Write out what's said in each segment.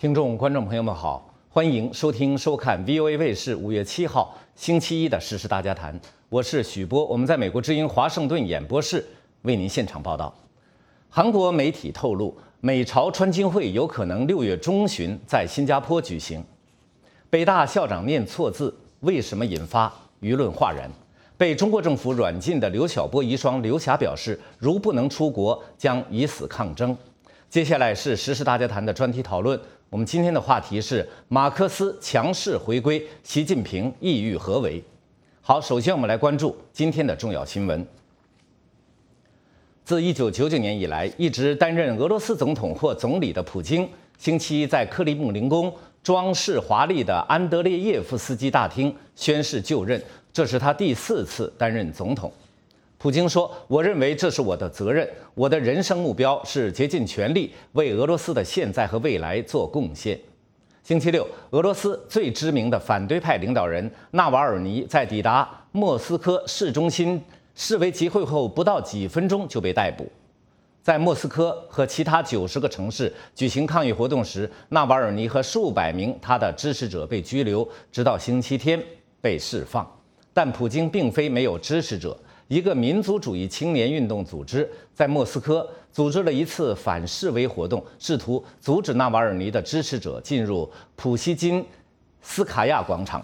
听众、观众朋友们好，欢迎收听、收看 VOA 卫视5月7号星期一的《时事大家谈》，我是许波，我们在美国之音华盛顿演播室为您现场报道。韩国媒体透露，美朝川金会有可能6月中旬在新加坡举行。北大校长念错字，为什么引发舆论哗然？被中国政府软禁的刘晓波遗孀刘霞表示，如不能出国，将以死抗争。接下来是《时事大家谈》的专题讨论。我们今天的话题是马克思强势回归，习近平意欲何为？好，首先我们来关注今天的重要新闻。自1999年以来，一直担任俄罗斯总统或总理的普京，星期一在克里姆林宫装饰华丽的安德烈耶夫斯基大厅宣誓就任，这是他第4次担任总统。普京说：“我认为这是我的责任，我的人生目标是竭尽全力为俄罗斯的现在和未来做贡献。”星期六，俄罗斯最知名的反对派领导人纳瓦尔尼在抵达莫斯科市中心示威集会后不到几分钟就被逮捕。在莫斯科和其他90个城市举行抗议活动时，纳瓦尔尼和数百名他的支持者被拘留，直到星期天被释放。但普京并非没有支持者。一个民族主义青年运动组织在莫斯科组织了一次反示威活动，试图阻止纳瓦尔尼的支持者进入普希金斯卡亚广场。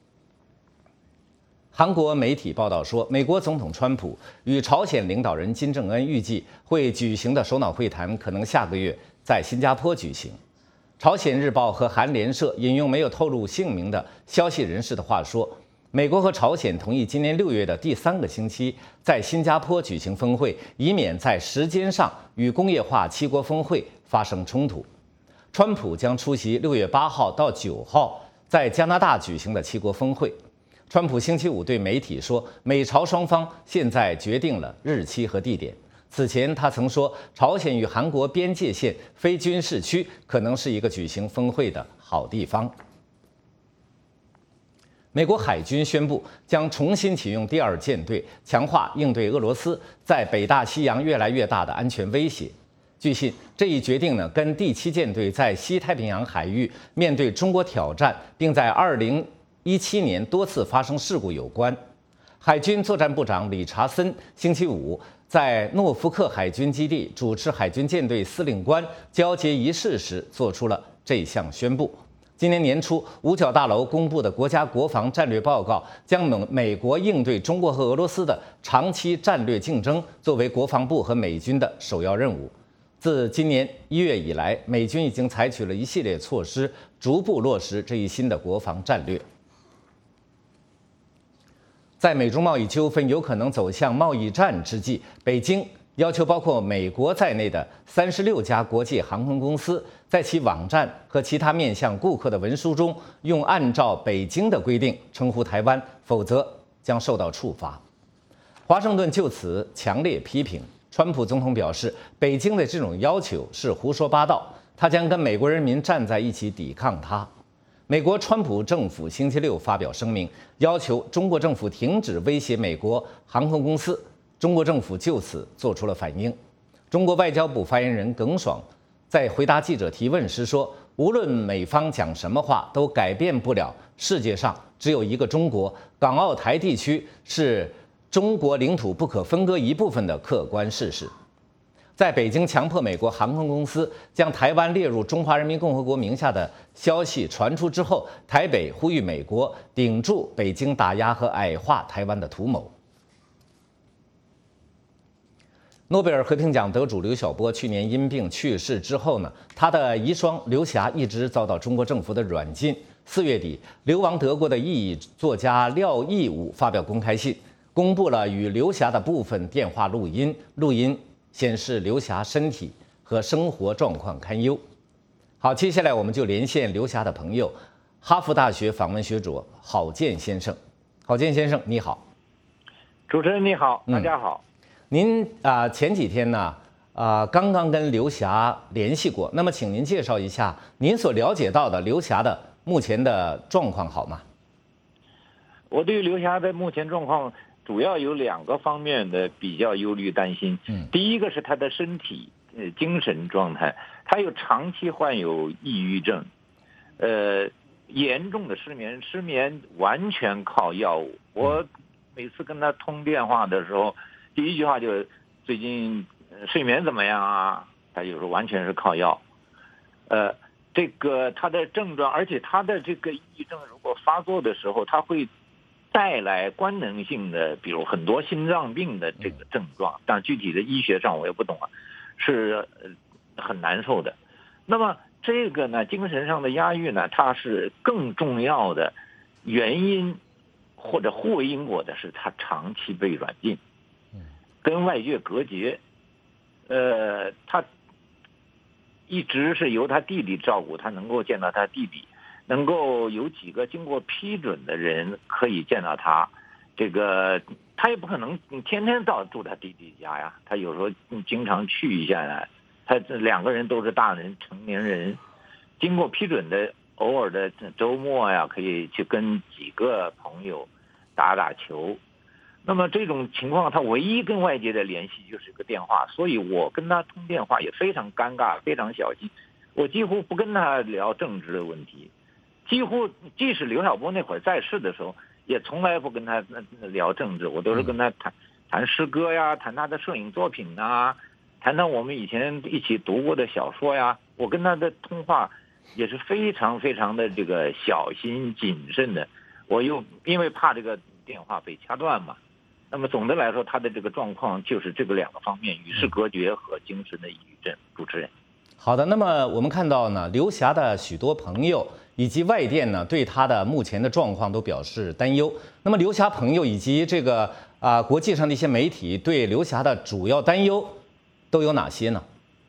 韩国媒体报道说，美国总统川普与朝鲜领导人金正恩预计会举行的首脑会谈可能下个月在新加坡举行。朝鲜日报和韩联社引用没有透露姓名的消息人士的话说，美国和朝鲜同意今年6月的第3个星期在新加坡举行峰会，以免在时间上与工业化7国峰会发生冲突。川普将出席6月8号到9号在加拿大举行的7国峰会。川普星期五对媒体说，美朝双方现在决定了日期和地点。此前他曾说，朝鲜与韩国边界线非军事区可能是一个举行峰会的好地方。美国海军宣布将重新启用第2舰队，强化应对俄罗斯在北大西洋越来越大的安全威胁。据悉，这一决定跟第7舰队在西太平洋海域面对中国挑战，并在2017年多次发生事故有关。海军作战部长理查森星期五在诺福克海军基地主持海军舰队司令官交接仪式时做出了这项宣布。今年年初，五角大楼公布的国家国防战略报告将美国应对中国和俄罗斯的长期战略竞争作为国防部和美军的首要任务。自今年1月以来，美军已经采取了一系列措施，逐步落实这一新的国防战略。在美中贸易纠纷有可能走向贸易战之际，北京要求包括美国在内的36家国际航空公司在其网站和其他面向顾客的文书中用按照北京的规定称呼台湾，否则将受到处罚。华盛顿就此强烈批评。川普总统表示，北京的这种要求是胡说八道，他将跟美国人民站在一起抵抗它。美国川普政府星期六发表声明，要求中国政府停止威胁美国航空公司。中国政府就此做出了反应。中国外交部发言人耿爽在回答记者提问时说，无论美方讲什么话，都改变不了世界上只有一个中国，港澳台地区是中国领土不可分割一部分的客观事实。在北京强迫美国航空公司将台湾列入中华人民共和国名下的消息传出之后，台北呼吁美国顶住北京打压和矮化台湾的图谋。诺贝尔和平奖得主刘晓波去年因病去世之后他的遗孀刘霞一直遭到中国政府的软禁。4月底，流亡德国的意义作家廖义武发表公开信，公布了与刘霞的部分电话录音，录音显示刘霞身体和生活状况堪忧。好，接下来我们就连线刘霞的朋友，哈佛大学访问学者郝建先生。郝建先生，你好。 主持人你好，大家好。 您前几天刚刚跟刘霞联系过，那么请您介绍一下您所了解到的刘霞的目前的状况好吗？ 我对刘霞的目前状况主要有2个方面的比较忧虑担心。第一个是她的身体精神状态，他又长期患有抑郁症，严重的失眠，失眠完全靠药物。我每次跟他通电话的时候，第一句话就是最近睡眠怎么样啊？他就说完全是靠药。这个他的症状，而且他的这个抑郁症如果发作的时候，他会带来官能性的，比如很多心脏病的这个症状，但具体的医学上我也不懂啊，是很难受的。那么这个呢，精神上的压抑呢，它是更重要的原因或者互为因果的是，他长期被软禁，跟外界隔绝。他一直是由他弟弟照顾，他能够见到他弟弟，能够有几个经过批准的人可以见到他。这个他也不可能天天住他弟弟家呀，他有时候经常去一下呢。他这两个人都是大人成年人，经过批准的，偶尔的周末呀，可以去跟几个朋友打打球。那么这种情况，他唯一跟外界的联系就是个电话，所以我跟他通电话也非常尴尬，非常小心。我几乎不跟他聊政治的问题，几乎即使刘晓波那会儿在世的时候，也从来不跟他聊政治，我都是跟他谈诗歌呀，谈他的摄影作品呐，谈谈我们以前一起读过的小说呀。我跟他的通话也是非常非常的这个小心谨慎的，我又因为怕这个电话被掐断嘛。那么总的来说，他的这个状况就是这个两个方面：与世隔绝和精神的抑郁症。主持人， 好的。那么我们看到呢，刘霞的许多朋友以及外电呢，对他的目前的状况都表示担忧。那么刘霞朋友以及这个国际上的一些媒体对刘霞的主要担忧都有哪些呢？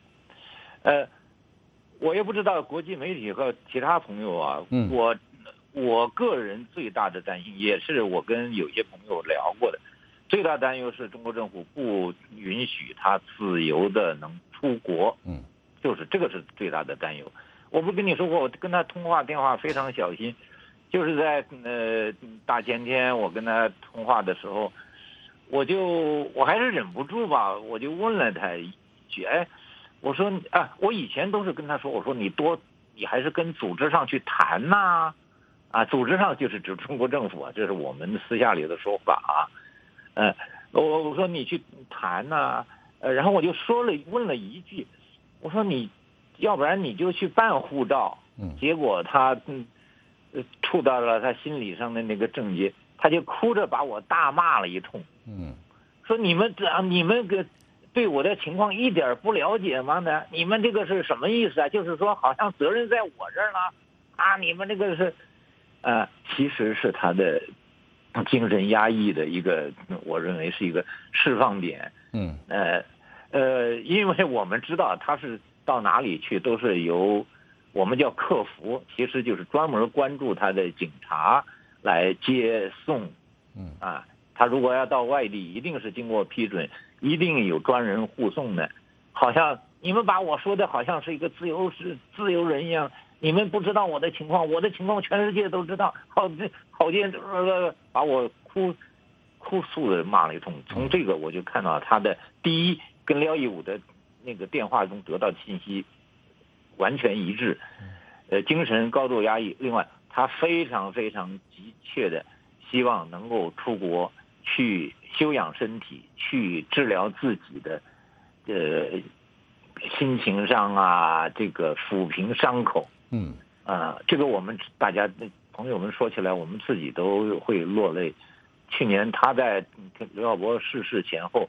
我也不知道国际媒体和其他朋友啊，我个人最大的担心，也是我跟有些朋友聊过的。最大担忧是中国政府不允许他自由的能出国，就是这个是最大的担忧。我不跟你说过，我跟他通话电话非常小心，就是在大前天我跟他通话的时候，我还是忍不住吧，我就问了他一句，我说我以前都是跟他说，我说你还是跟组织上去谈呐，组织上就是指中国政府啊，这是我们私下里的说法啊。我说你去谈呐，然后我就问了一句，我说你要不然你就去办护照。结果他触到了他心理上的那个症结，他就哭着把我大骂了一通。说你们个对我的情况一点不了解吗呢？你们这个是什么意思啊？就是说好像责任在我这儿了你们这个是其实是他的精神压抑的一个，我认为是一个释放点。因为我们知道他是到哪里去都是由我们叫客服，其实就是专门关注他的警察来接送。他如果要到外地，一定是经过批准，一定有专人护送的。好像你们把我说的好像是一个自由人一样，你们不知道我的情况，我的情况全世界都知道。好见把我哭诉的骂了一通。从这个我就看到他的第一跟廖一武的那个电话中得到的信息完全一致，精神高度压抑。另外，他非常非常急切的希望能够出国去休养身体，去治疗自己的心情上这个抚平伤口。这个我们大家朋友们说起来，我们自己都会落泪。去年他在刘晓波逝世前后，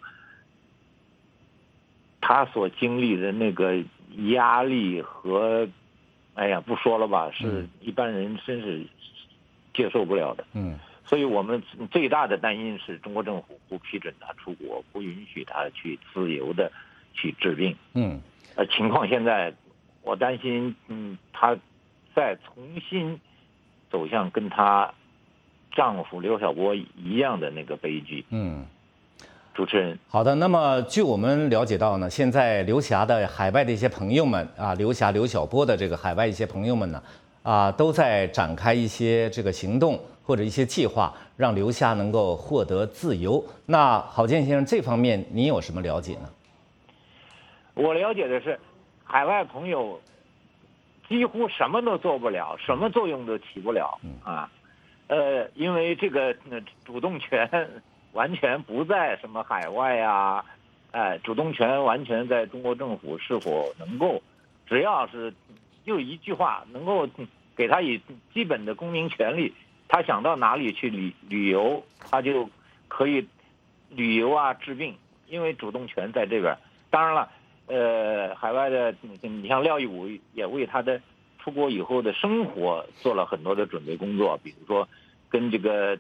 他所经历的那个压力和，不说了吧，是一般人真是接受不了的。所以我们最大的担心是中国政府不批准他出国，不允许他去自由的去治病。情况现在，我担心，他再重新走向跟她丈夫刘晓波一样的那个悲剧。主持人， 好的。那么据我们了解到呢，现在刘霞的海外的一些朋友们刘晓波的这个海外一些朋友们呢，都在展开一些这个行动或者一些计划，让刘霞能够获得自由。那郝建先生，这方面您有什么了解呢？ 我了解的是，海外朋友几乎什么都做不了，什么作用都起不了啊。因为这个主动权完全不在什么海外啊，主动权完全在中国政府是否能够，只要是就一句话，能够给他以基本的公民权利，他想到哪里去旅游，他就可以旅游啊治病，因为主动权在这边。当然了，海外的你像廖一武也为他的出国以后的生活做了很多的准备工作，比如说跟这个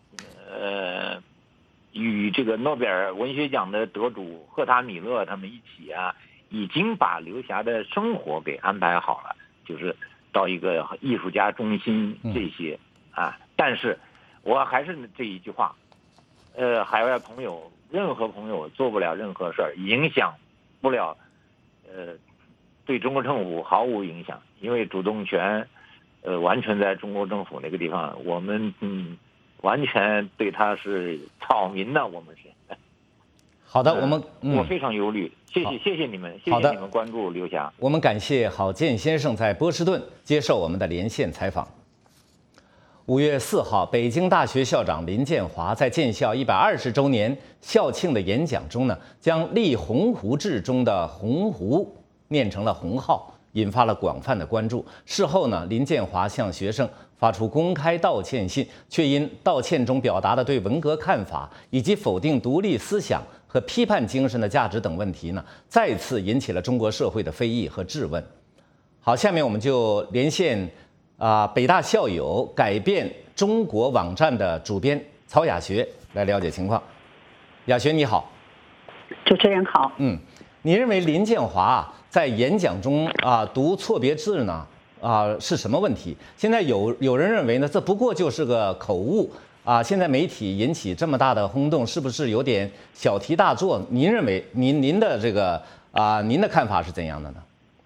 与这个诺贝尔文学奖的得主赫塔米勒他们一起啊，已经把刘霞的生活给安排好了，就是到一个艺术家中心这些啊。但是我还是这一句话，海外朋友任何朋友做不了任何事儿，影响不了对中国政府毫无影响，因为主动权完全在中国政府那个地方，我们完全对他是草民的，我们是。 好的， 我非常忧虑，谢谢你们，谢谢你们关注刘霞。 我们感谢郝建先生在波士顿接受我们的连线采访。5月4号，北京大学校长林建华在建校120周年校庆的演讲中呢，将立洪湖志中的洪湖念成了洪浩，引发了广泛的关注。事后呢，林建华向学生发出公开道歉信，却因道歉中表达的对文革看法以及否定独立思想和批判精神的价值等问题呢，再次引起了中国社会的非议和质问。好，下面我们就连线北大校友改变中国网站的主编曹雅学来了解情况。雅学你好。 主持人好。 你认为林建华在演讲中读错别字呢是什么问题？现在有人认为呢，这不过就是个口误现在媒体引起这么大的轰动，是不是有点小题大做？您认为您的这个您的看法是怎样的呢？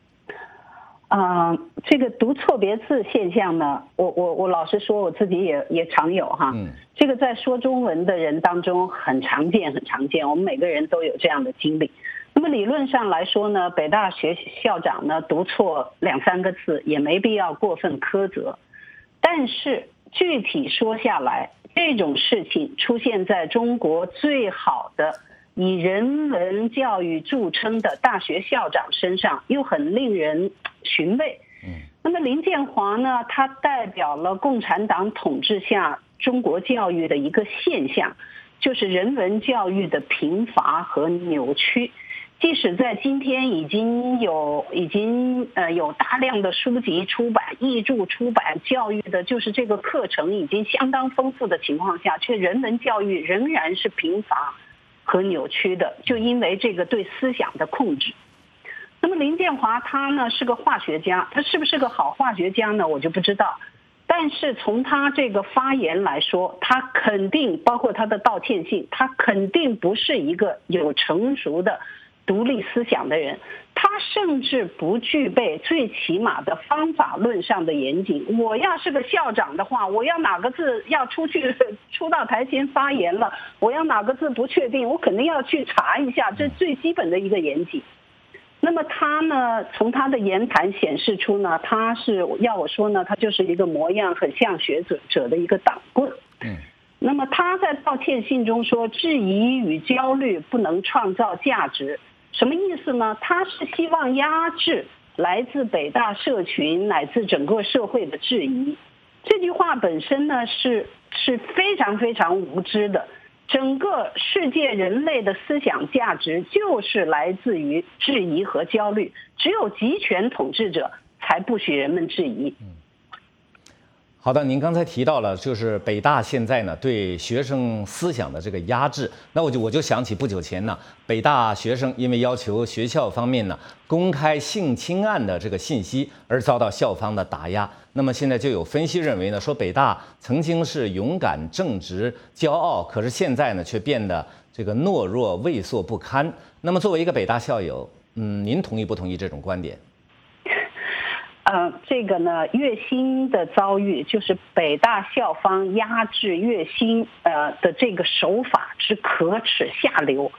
这个读错别字现象呢，我老实说，我自己也常有哈。这个在说中文的人当中很常见，我们每个人都有这样的经历。那么理论上来说呢，北大学校长呢读错2-3个字也没必要过分苛责，但是具体说下来，这种事情出现在中国最好的以人文教育著称的大学校长身上，又很令人寻味。那么林建华呢，他代表了共产党统治下中国教育的一个现象，就是人文教育的贫乏和扭曲。即使在今天已经有大量的书籍出版、译著出版，教育的就是这个课程已经相当丰富的情况下，却人文教育仍然是贫乏和扭曲的，就因为这个对思想的控制。那么林建华他呢是个化学家，他是不是个好化学家呢？我就不知道。但是从他这个发言来说，他肯定包括他的道歉信，他肯定不是一个有成熟的独立思想的人，他甚至不具备最起码的方法论上的严谨。我要是个校长的话，我要哪个字要出到台前发言了，我要哪个字不确定，我肯定要去查一下，这最基本的一个严谨。那么他呢，从他的言谈显示出呢，他是要我说呢，他就是一个模样很像学者的一个党棍。那么他在道歉信中说，质疑与焦虑不能创造价值。什么意思呢？他是希望压制来自北大社群乃至整个社会的质疑。这句话本身呢是非常非常无知的。整个世界人类的思想价值就是来自于质疑和焦虑，只有集权统治者才不许人们质疑。 好的，您刚才提到了，就是北大现在呢对学生思想的这个压制，那我就想起不久前呢，北大学生因为要求学校方面呢公开性侵案的这个信息而遭到校方的打压。那么现在就有分析认为呢，说北大曾经是勇敢、正直、骄傲，可是现在呢却变得这个懦弱、畏缩不堪。那么作为一个北大校友，您同意不同意这种观点？ 这个呢，月薪的遭遇就是北大校方压制月薪的这个手法之可耻下流。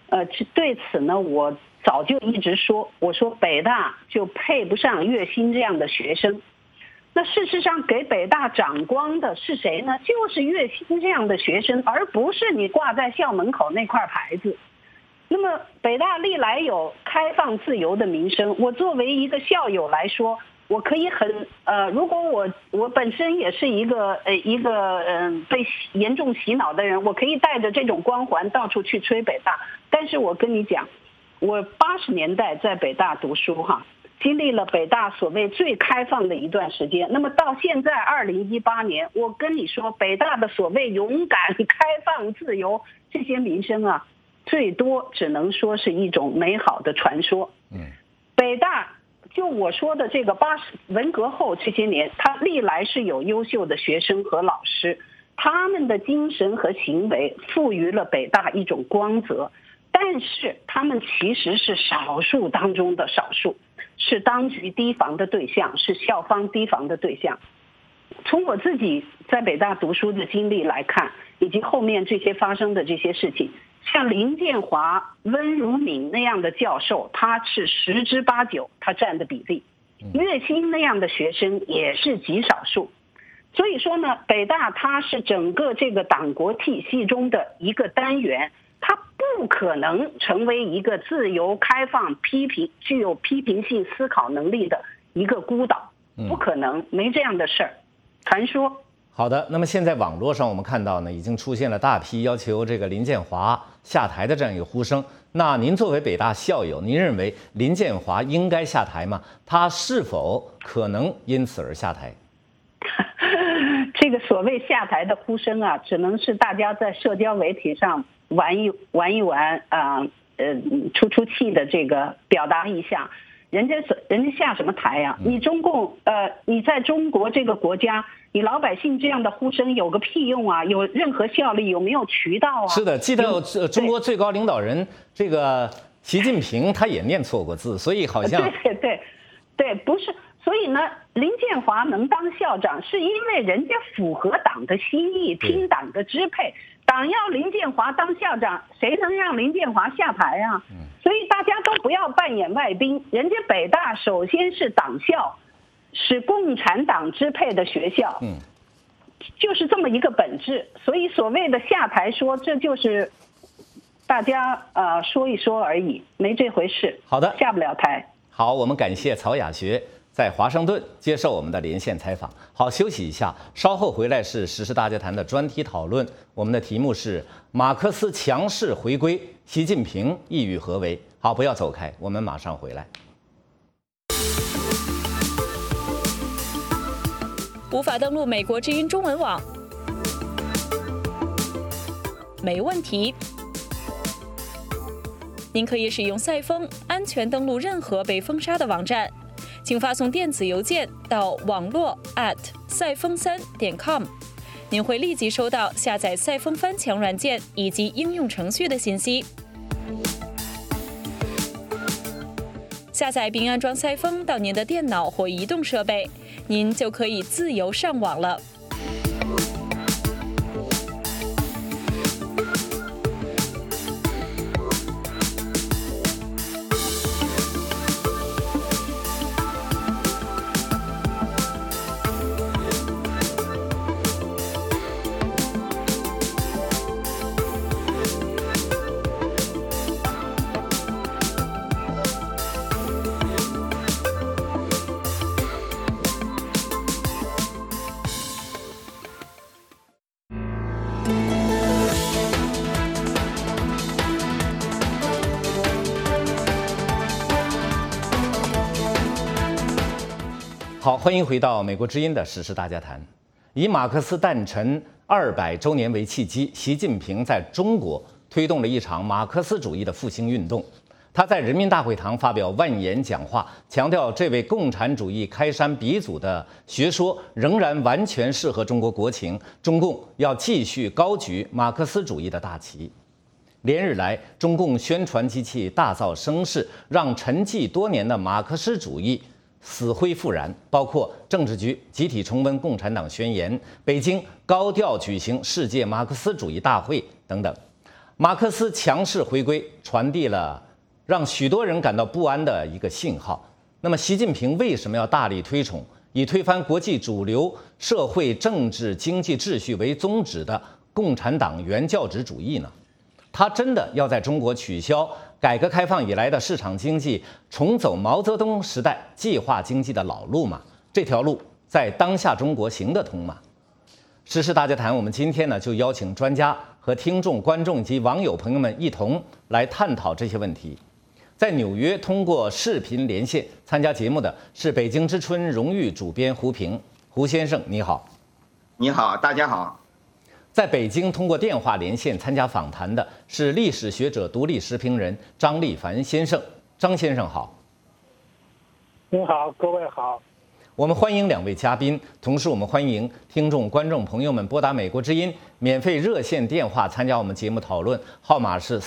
对此呢，我早就一直说，我说北大就配不上岳新这样的学生。那事实上，给北大长光的是谁呢？就是岳新这样的学生，而不是你挂在校门口那块牌子。那么，北大历来有开放自由的名声。我作为一个校友来说，我可以如果我本身也是一个被严重洗脑的人，我可以带着这种光环到处去吹北大。但是我跟你讲，我80年代在北大读书哈。经历了北大所谓最开放的一段时间，那么到现在2018年，我跟你说，北大的所谓勇敢、开放、自由这些名声啊，最多只能说是一种美好的传说。北大就我说的这个文革后这些年，它历来是有优秀的学生和老师，他们的精神和行为赋予了北大一种光泽，但是他们其实是少数当中的少数。是当局提防的对象，是校方提防的对象。从我自己在北大读书的经历来看，以及后面这些发生的这些事情，像林建华、温如敏那样的教授，他是10之8九，他占的比例。岳新那样的学生也是极少数。所以说呢，北大它是整个这个党国体系中的一个单元。它不可能成为一个自由、开放、具有批评性思考能力的一个孤岛，不可能，没这样的事儿，传说。 好的，那么现在网络上我们看到呢，已经出现了大批要求这个林建华下台的这样一个呼声。那您作为北大校友，您认为林建华应该下台吗？他是否可能因此而下台？ 这个所谓下台的呼声啊，只能是大家在社交媒体上玩一玩出气的这个表达一下，人家下什么台呀？你中共你在中国这个国家，你老百姓这样的呼声有个屁用啊？有任何效力？有没有渠道啊？ 是的，记得中国最高领导人这个习近平他也念错过字，所以好像对，不是。所以呢，林建华能当校长，是因为人家符合党的心意，听党的支配。党要林建华当校长，谁能让林建华下台啊？所以大家都不要扮演外宾。人家北大首先是党校，是共产党支配的学校，就是这么一个本质。所以所谓的下台说，这就是大家说一说而已，没这回事。 好的， 下不了台。 好，我们感谢曹雅学在华盛顿接受我们的连线采访。好，休息一下，稍后回来是时事大家谈的专题讨论。我们的题目是马克思强势回归，习近平意欲何为？好，不要走开，我们马上回来。 无法登录美国之音中文网？没问题。您可以使用赛风安全登录任何被封杀的网站。请发送电子邮件到网络赛风3.com， 您会立即收到下载赛风翻墙软件以及应用程序的信息。下载并安装赛风到您的电脑或移动设备，您就可以自由上网了。 好，欢迎回到美国之音的时事大家谈。以马克思诞辰200周年为契机，习近平在中国推动了一场马克思主义的复兴运动。他在人民大会堂发表万言讲话，强调这位共产主义开山鼻祖的学说仍然完全适合中国国情，中共要继续高举马克思主义的大旗。连日来，中共宣传机器大造声势，让沉寂多年的马克思主义死灰复燃，包括政治局集体重温共产党宣言、北京高调举行世界马克思主义大会等等。 马克思强势回归，传递了让许多人感到不安的一个信号。那么，习近平为什么要大力推崇以推翻国际主流社会、政治、经济秩序为宗旨的共产党原教旨主义呢？他真的要在中国取消改革开放以来的市场经济，重走毛泽东时代计划经济的老路吗？这条路在当下中国行得通吗？时事大家谈，我们今天呢就邀请专家和听众、观众以及网友朋友们一同来探讨这些问题。在纽约通过视频连线参加节目的是北京之春荣誉主编胡平，胡先生你好。 你好，大家好。 在北京通过电话连线参加访谈的是历史学者、独立时评人张立凡先生，张先生好。 您好，各位好。 我们欢迎两位嘉宾，同时我们欢迎听众、观众朋友们拨打美国之音免费热线电话参加我们节目讨论，号码是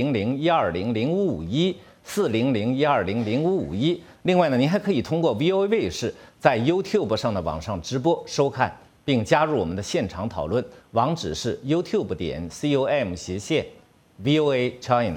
400-120-0551，400-120-0551。另外呢，您还可以通过 VOA 卫视在 YouTube 上的网上直播收看，并加入我们的现场讨论，网址是 youtube.com/VOA China。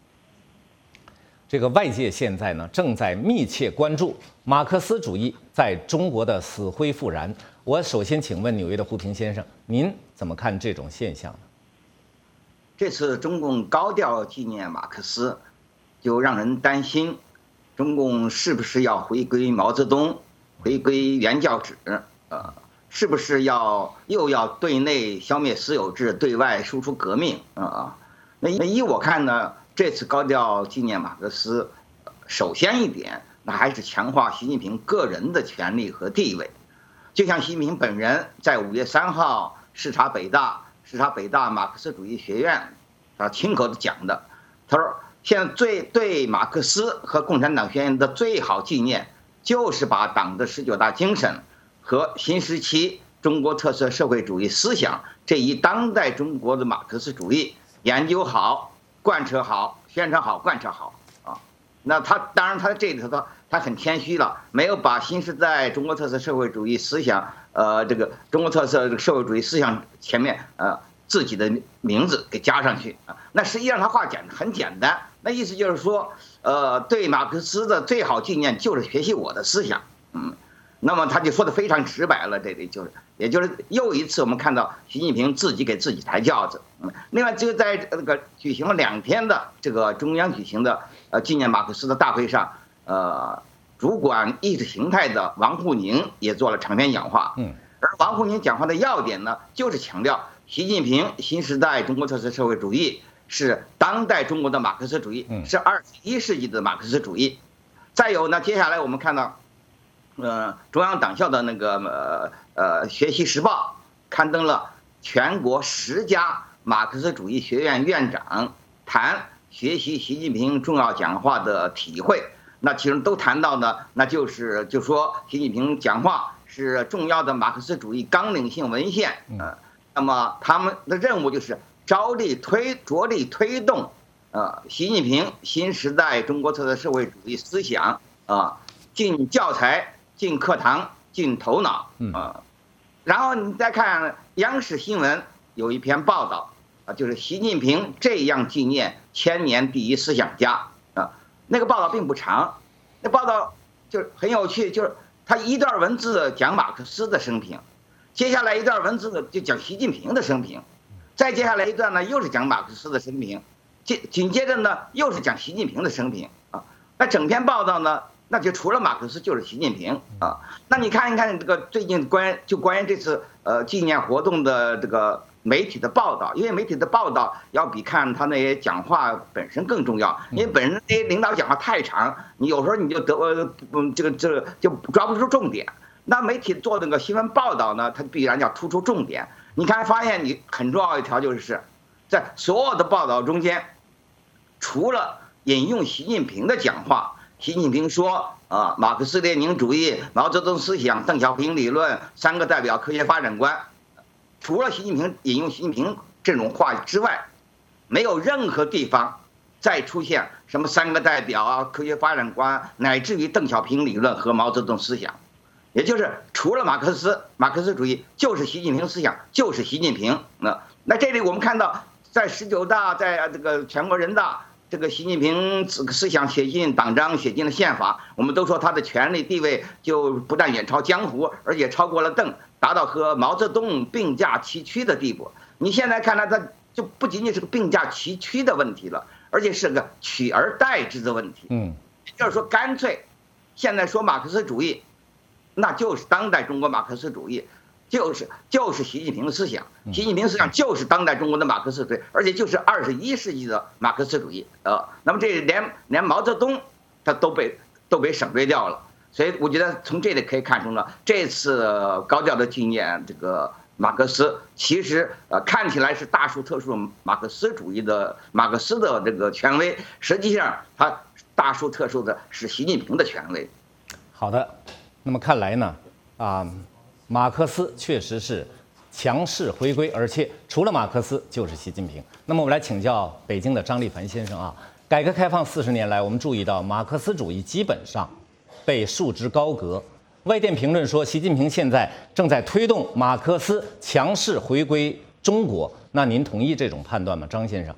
这个外界现在呢正在密切关注马克思主义在中国的死灰复燃。我首先请问纽约的胡平先生，您怎么看这种现象呢？ 这次中共高调纪念马克思，就让人担心，中共是不是要回归毛泽东，回归原教旨？是不是又要对内消灭私有制，对外输出革命？那依我看呢？这次高调纪念马克思，首先一点，那还是强化习近平个人的权利和地位。就像习近平本人在5月3号视察北大马克思主义学院，亲口讲的，他说现在对马克思和共产党宣言的最好纪念，就是把党的19大精神和新时期中国特色社会主义思想这一当代中国的马克思主义研究好、贯彻好、宣传好、贯彻好啊。那他当然他这里头他很谦虚了，没有把新时代中国特色社会主义思想这个中国特色社会主义思想前面自己的名字给加上去啊。那实际上他话讲得很简单，那意思就是说对马克思的最好纪念就是学习我的思想。那么他就说的非常直白了，这里也就是又一次我们看到习近平自己给自己抬轿子。另外就在那个举行了2天的这个中央举行的纪念马克思的大会上，主管意识形态的王沪宁也做了长篇讲话。而王沪宁讲话的要点呢，就是强调习近平新时代中国特色社会主义是当代中国的马克思主义，是21世纪的马克思主义。再有呢，接下来我们看到中央党校的那个学习时报刊登了全国10家马克思主义学院院长谈学习习近平重要讲话的体会。那其中都谈到呢，那就说习近平讲话是重要的马克思主义纲领性文献。那么他们的任务就是着力推动习近平新时代中国特色社会主义思想进教材、进课堂、进头脑。然后你再看央视新闻有一篇报道就是习近平这样纪念千年第一思想家。那个报道并不长，那报道就很有趣，就是他一段文字讲马克思的生平，接下来一段文字就讲习近平的生平，再接下来一段呢又是讲马克思的生平，紧接着呢又是讲习近平的生平那整篇报道呢，那就除了马克思就是习近平那你看一看这个最近关于这次纪念活动的这个媒体的报道，因为媒体的报道要比看他那些讲话本身更重要，因为本身那些领导讲话太长，你有时候你就这个就抓不住重点。那媒体做那个新闻报道呢，它必然要突出重点。你看发现你很重要一条就是在所有的报道中间，除了引用习近平的讲话，习近平说马克思列宁主义、毛泽东思想、邓小平理论、3个代表科学发展观，除了习近平引用习近平这种话之外，没有任何地方再出现什么3个代表科学发展观，乃至于邓小平理论和毛泽东思想。也就是除了马克思主义就是习近平思想，就是习近平。那这里我们看到在19大，在这个全国人大，这个习近平思想写进党章，写进了宪法，我们都说他的权力地位就不但远超江湖，而且超过了邓，达到和毛泽东并驾齐驱的地步。你现在看来，他就不仅仅是个并驾齐驱的问题了，而且是个取而代之的问题。就是说，干脆现在说马克思主义，那就是当代中国马克思主义，就是习近平的思想。习近平思想就是当代中国的马克思主义，而且就是21世纪的马克思主义。那么这连毛泽东他都被省略掉了。所以我觉得从这里可以看出了，这次高调的纪念这个马克思，其实看起来是大书特书马克思的这个权威，实际上他大书特书的是习近平的权威。 好的，那么看来呢，马克思确实是强势回归，而且除了马克思就是习近平。那么我们来请教北京的张立凡先生啊，改革开放40年来，我们注意到马克思主义基本上被束之高阁。外电评论说，习近平现在正在推动马克思强势回归中国。那您同意这种判断吗，张先生？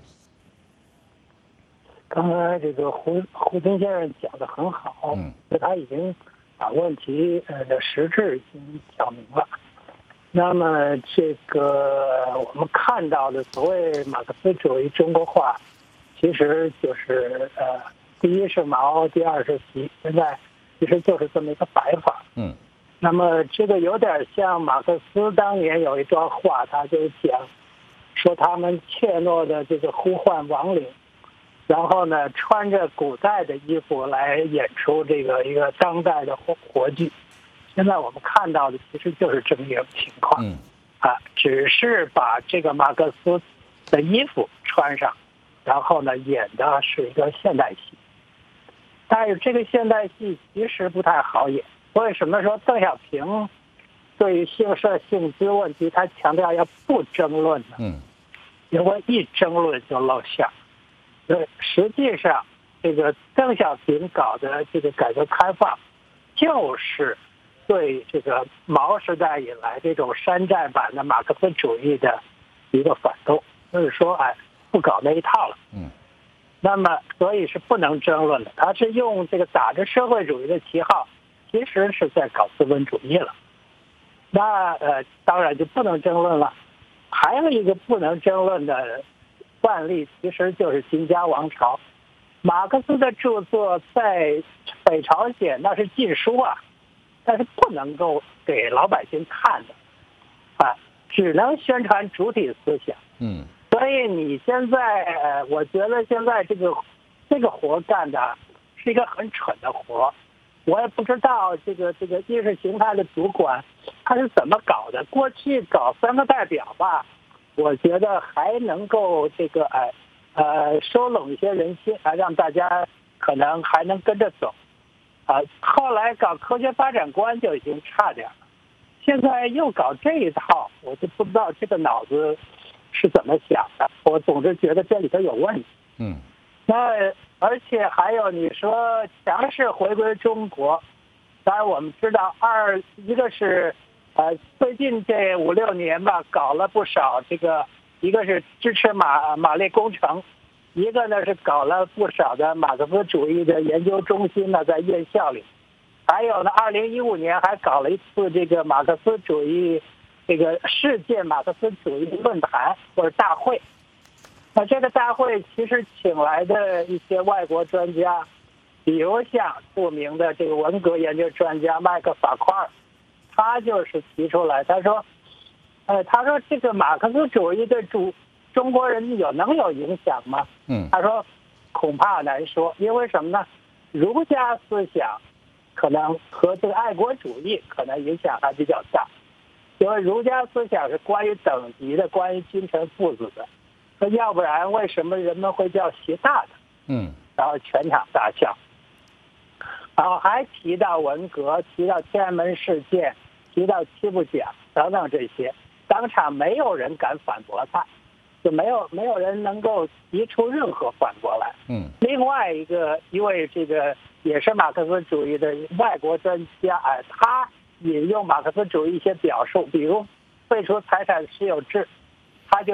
刚才这个胡军先生讲得很好，他已经把问题的实质已经讲明了。那么这个我们看到的所谓马克思主义中国化，其实就是第一是毛，第二是习，现在其实就是这么一个摆法。那么这个有点像马克思当年有一段话，他就讲说他们怯懦的这个呼唤亡灵，然后呢穿着古代的衣服来演出这个一个当代的活剧。现在我们看到的其实就是这么一个情况，只是把这个马克思的衣服穿上，然后呢演的是一个现代戏。但是这个现代戏其实不太好演。为什么说邓小平对于姓社姓资问题他强调要不争论呢？因为一争论就露馅。实际上这个邓小平搞的这个改革开放，就是对这个毛时代以来这种山寨版的马克思主义的一个反动，就是说不搞那一套了。那么所以是不能争论的，他是用这个打着社会主义的旗号，其实是在搞资本主义了。那当然就不能争论了。还有一个不能争论的范例，其实就是金家王朝。马克思的著作在北朝鲜那是禁书啊，但是不能够给老百姓看的，只能宣传主体思想。所以你现在我觉得现在这个活干的是一个很蠢的活。我也不知道这个意识形态的主管他是怎么搞的。过去搞3个代表吧，我觉得还能够这个收拢一些人心，让大家可能还能跟着走。后来搞科学发展观就已经差点了，现在又搞这一套，我就不知道这个脑子是怎么想的。我总是觉得这里头有问题。那而且还有你说强势回归中国，当然我们知道一个是最近这5、6年吧，搞了不少这个，一个是支持马列工程，一个呢是搞了不少的马克思主义的研究中心呢在院校里，还有呢2015年还搞了一次这个马克思主义这个世界马克思主义论坛或者大会。那这个大会其实请来的一些外国专家，比如像著名的这个文革研究专家麦克法夸尔，他就是提出来，他说这个马克思主义对中国人能有影响吗？他说恐怕难说，因为什么呢？儒家思想可能和这个爱国主义可能影响还比较大，因为儒家思想是关于等级的，关于君臣父子的。要不然为什么人们会叫习大的？然后全场大笑。然后还提到文革，提到天安门事件，提到七部讲等等这些，当场没有人敢反驳他，就没有人能够提出任何反驳来。另外一位这个也是马克思主义的外国专家，他引用马克思主义一些表述，比如废除财产私有制，他就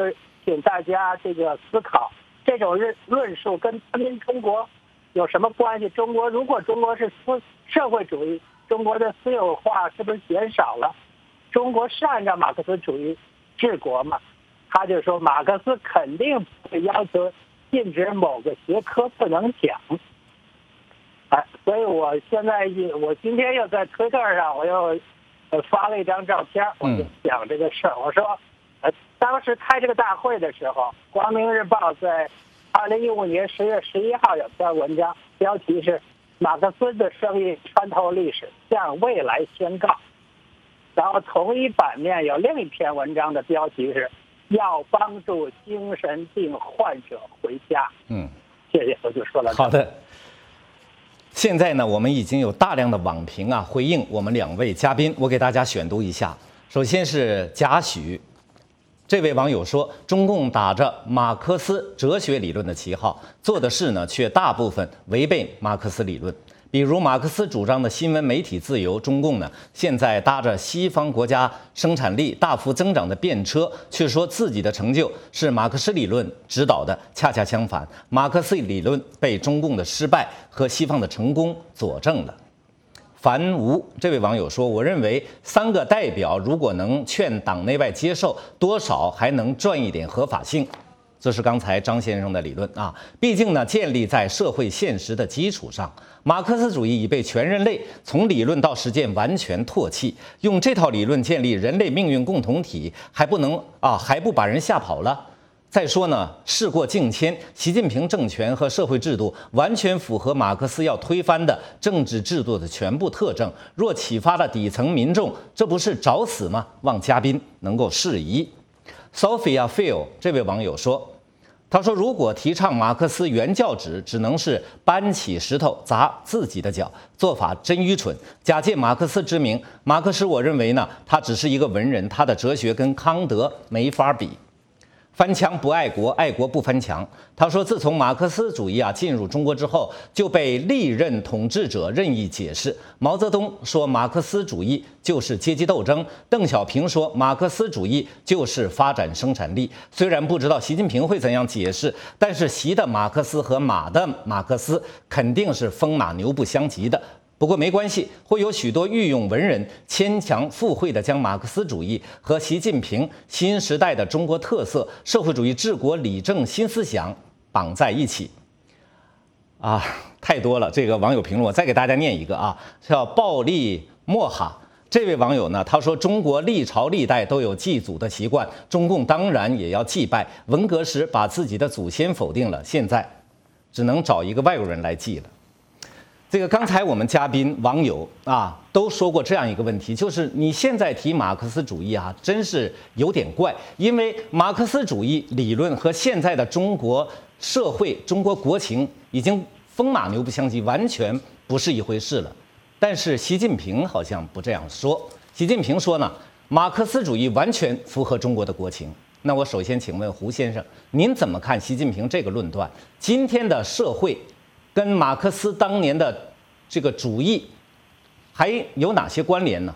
请大家这个思考，这种论述跟中国有什么关系？如果中国是社会主义，中国的私有化是不是减少了？中国是按照马克思主义治国嘛？他就说马克思肯定不会要求禁止某个学科不能讲。所以我今天又在推特上我又发了一张照片，我就讲这个事儿。我说，当时开这个大会的时候，《光明日报》在2015年10月11号有篇文章，标题是“马克思的声音穿透历史，向未来宣告”。然后同一版面有另一篇文章的标题是“要帮助精神病患者回家”。谢谢，我就说了。 好的。现在呢，我们已经有大量的网评回应我们2位嘉宾，我给大家选读一下。首先是贾许，这位网友说，中共打着马克思哲学理论的旗号，做的事呢却大部分违背马克思理论。比如马克思主张的新闻媒体自由，中共呢现在搭着西方国家生产力大幅增长的便车，却说自己的成就是马克思理论指导的，恰恰相反，马克思理论被中共的失败和西方的成功佐证了。樊吴这位网友说，我认为3个代表如果能劝党内外接受，多少还能赚一点合法性。这是刚才张先生的理论毕竟呢，建立在社会现实的基础上，马克思主义已被全人类从理论到实践完全唾弃。用这套理论建立人类命运共同体，还不把人吓跑了？再说呢，事过境迁，习近平政权和社会制度完全符合马克思要推翻的政治制度的全部特征。若启发了底层民众，这不是找死吗？望嘉宾能够释疑。Sophia Phil 这位网友说。他说，如果提倡马克思原教旨，只能是搬起石头砸自己的脚，做法真愚蠢。假借马克思之名，马克思我认为呢，他只是一个文人，他的哲学跟康德没法比。翻墙不爱国，爱国不翻墙。他说，自从马克思主义进入中国之后，就被历任统治者任意解释。毛泽东说马克思主义就是阶级斗争，邓小平说马克思主义就是发展生产力。虽然不知道习近平会怎样解释，但是习的马克思和马的马克思肯定是风马牛不相及的。不过没关系，会有许多御用文人牵强附会地将马克思主义和习近平新时代的中国特色社会主义治国理政新思想绑在一起。太多了，这个网友评论我再给大家念一个叫暴力莫哈。这位网友呢，他说中国历朝历代都有祭祖的习惯，中共当然也要祭拜。文革时把自己的祖先否定了，现在只能找一个外国人来祭了。这个刚才我们嘉宾网友都说过这样一个问题，就是你现在提马克思主义真是有点怪，因为马克思主义理论和现在的中国社会、中国国情已经风马牛不相及，完全不是一回事了。但是习近平好像不这样说，习近平说呢，马克思主义完全符合中国的国情。那我首先请问胡先生，您怎么看习近平这个论断？今天的社会跟马克思当年的这个主义还有哪些关联呢？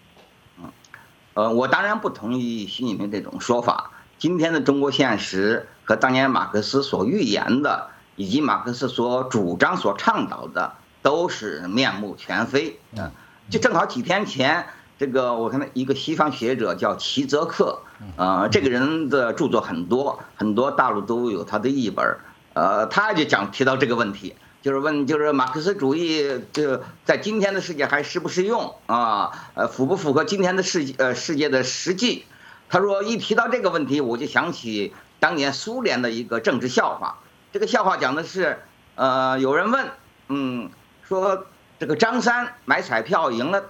我当然不同意习近平这种说法。今天的中国现实和当年马克思所预言的，以及马克思所主张、所倡导的，都是面目全非。就正好几天前，这个我看到一个西方学者叫齐泽克，这个人的著作很多，很多大陆都有他的译本。他就提到这个问题。就是马克思主义在今天的世界还适不适用符不符合今天的世界的实际？他说一提到这个问题，我就想起当年苏联的一个政治笑话。这个笑话讲的是，有人问，说这个张三买彩票赢了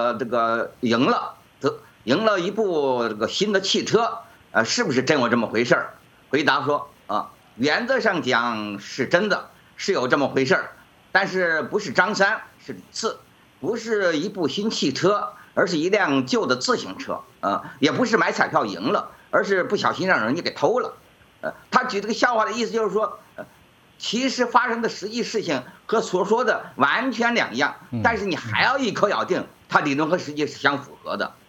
一部这个新的汽车，是不是真有这么回事儿？回答说原则上讲是真的。是有这么回事儿，但是不是张三，是李四，不是一部新汽车，而是一辆旧的自行车，也不是买彩票赢了，而是不小心让人家给偷了。他举这个笑话的意思就是说，其实发生的实际事情和所说的完全两样，但是你还要一口咬定，他理论和实际是相符合的。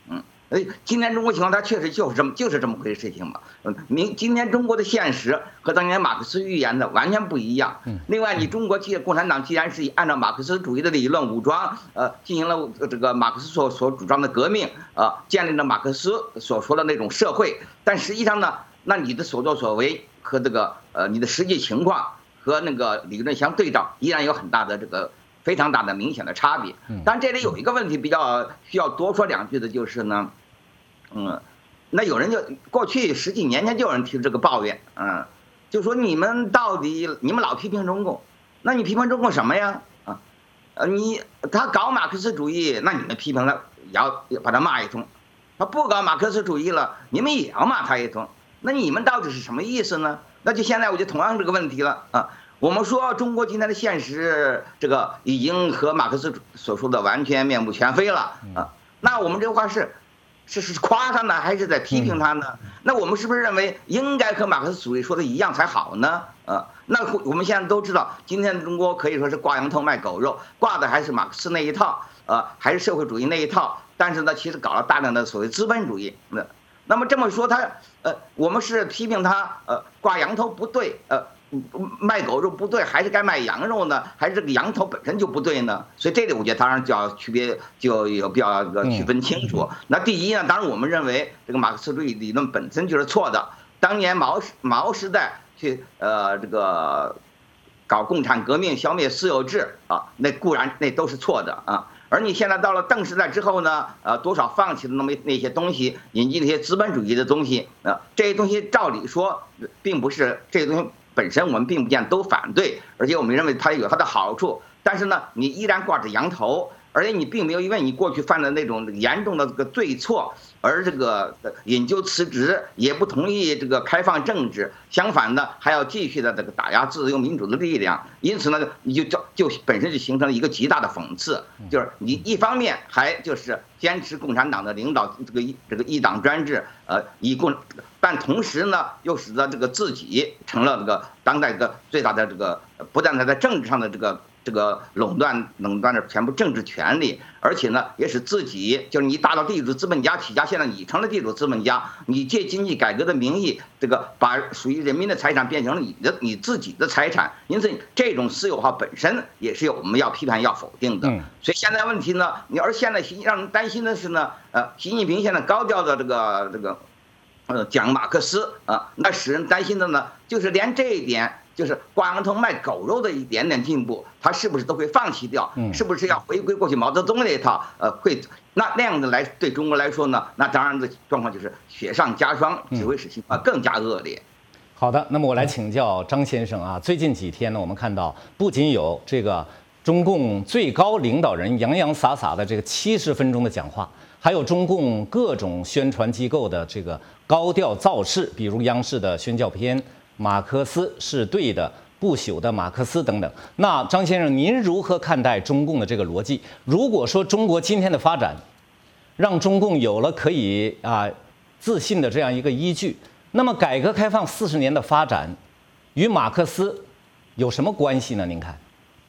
今天中国情况它确实就是这么回事情嘛。今天中国的现实和当年马克思预言的完全不一样。另外，你中国共产党既然是按照马克思主义的理论武装，进行了这个马克思所主张的革命，建立了马克思所说的那种社会，但实际上呢，那你的所作所为和这个你的实际情况和那个理论相对照，依然有很大的这个非常大的明显的差别。但这里有一个问题比较需要多说两句的，就是呢，那有人就过去10几年前就有人提出这个抱怨，就说你们老批评中共，那你批评中共什么呀？他搞马克思主义，那你们批评他也要把他骂一通；他不搞马克思主义了，你们也要骂他一通。那你们到底是什么意思呢？那就现在我就同样这个问题了啊。我们说中国今天的现实，这个已经和马克思所说的完全面目全非了啊。那我们这话是夸他呢，还是在批评他呢？那我们是不是认为应该和马克思主义说的一样才好呢？那我们现在都知道，今天的中国可以说是挂羊头卖狗肉，挂的还是马克思那一套，还是社会主义那一套。但是呢，其实搞了大量的所谓资本主义。那么这么说，我们是批评他挂羊头不对，卖狗肉不对，还是该卖羊肉呢？还是这个羊头本身就不对呢？所以这里我觉得当然就要区别，就有必要区分清楚。那第一呢，当然我们认为这个马克思主义理论本身就是错的。当年毛时代去这个搞共产革命、消灭私有制那固然那都是错的啊。而你现在到了邓时代之后呢，多少放弃了那些东西，引进那些资本主义的东西，这些东西照理说并不是这些东西本身我们并不见都反对，而且我们认为它有它的好处，但是呢，你依然挂着羊头，而且你并没有因为你过去犯的那种严重的这个罪错而这个引咎辞职，也不同意这个开放政治，相反呢还要继续的这个打压自由民主的力量，因此呢你就本身就形成了一个极大的讽刺，就是你一方面还就是坚持共产党的领导这个一党专制，但同时呢又使得这个自己成了这个当代的最大的这个不但在政治上的这个垄断的全部政治权利，而且呢，也使自己就是你大到地主资本家起家，现在你成了地主资本家，你借经济改革的名义，这个把属于人民的财产变成了你自己的财产，因此这种私有化本身也是我们要批判要否定的。所以现在问题呢，而现在让人担心的是呢，习近平现在高调的这个讲马克思那使人担心的呢，就是连这一点。就是挂羊头卖狗肉的一点点进步，他是不是都会放弃掉？是不是要回归过去毛泽东那一套？那样的对中国来说呢？那当然的状况就是雪上加霜，只会使情况更加恶劣。 好的，那么我来请教张先生啊，最近几天呢，我们看到不仅有这个中共最高领导人洋洋洒洒的这个70分钟的讲话，还有中共各种宣传机构的这个高调造势，比如央视的宣教片。马克思是对的，不朽的马克思等等。那张先生，您如何看待中共的这个逻辑？如果说中国今天的发展，让中共有了可以自信的这样一个依据，那么改革开放40年的发展，与马克思有什么关系呢？您看？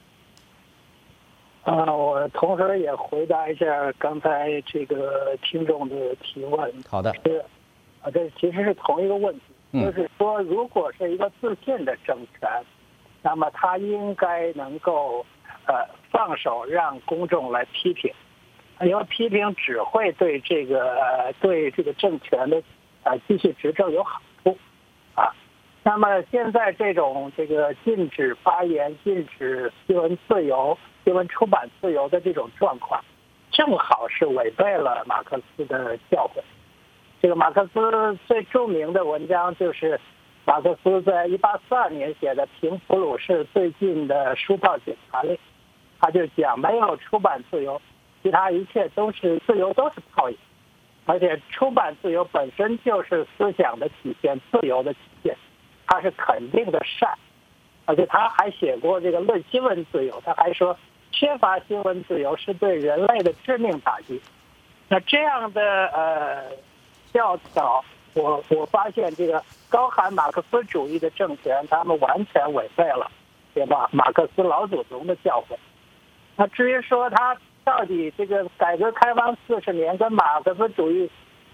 我同时也回答一下刚才这个听众的提问。 好的。 这其实是同一个问题。就是说，如果是一个自信的政权，那么他应该能够放手让公众来批评，因为批评只会对这个政权的继续执政有好处啊。那么现在这个禁止发言、禁止新闻自由、新闻出版自由的这种状况，正好是违背了马克思的教诲。这个马克思最著名的文章就是马克思在1842年写的《评普鲁士最近的书报检查令》，他就讲没有出版自由，其他一切自由都是泡影，而且出版自由本身就是思想的体现、自由的体现，它是肯定的善。而且他还写过这个论新闻自由，他还说缺乏新闻自由是对人类的致命打击。那这样的教条，我发现这个高喊马克思主义的政权，他们完全违背了对吧？马克思老祖宗的教诲。那至于说他到底这个改革开放40年跟马克思主义